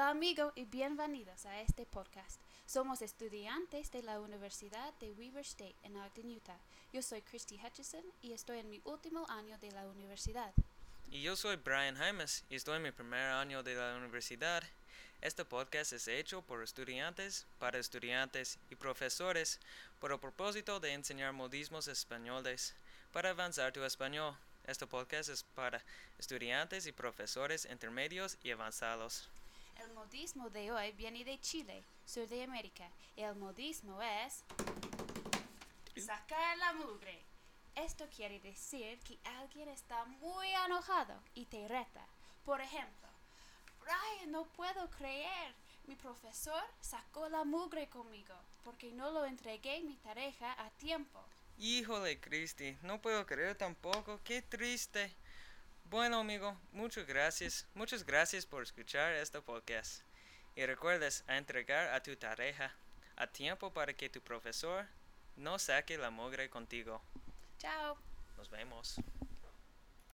Hola amigo y bienvenidos a este podcast. Somos estudiantes de la Universidad de Weber State en Ogden, Utah. Yo soy Christy Hutchison y estoy en mi último año de la universidad. Y yo soy Brian Jaimes y estoy en mi primer año de la universidad. Este podcast es hecho por estudiantes, para estudiantes y profesores por el propósito de enseñar modismos españoles para avanzar tu español. Este podcast es para estudiantes y profesores intermedios y avanzados. El modismo de hoy viene de Chile, sur de América. El modismo es sacar la mugre. Esto quiere decir que alguien está muy enojado y te reta. Por ejemplo, Brian, no puedo creer. Mi profesor sacó la mugre conmigo porque no lo entregué mi tarea a tiempo. Híjole, Cristi, no puedo creer tampoco, qué triste. Bueno, amigo, muchas gracias por escuchar este podcast. Y recuerdes a entregar a tu tarea a tiempo para que tu profesor no saque la mugre contigo. Chao. Nos vemos.